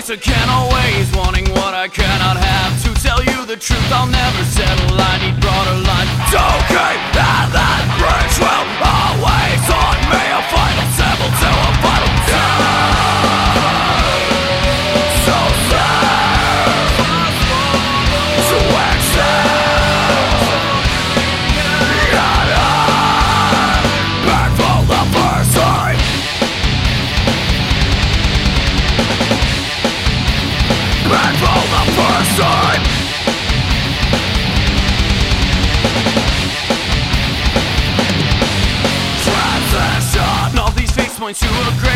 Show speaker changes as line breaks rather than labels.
face, I can't always wanting what I cannot have. To tell you the truth, I'll never settle. I need broader lines. Don't keep and that bridge will always haunt me. A final symbol to a final so sad to accept. Yet I'm back for the first time. Back for the first time. Transition. All these face points to a grave.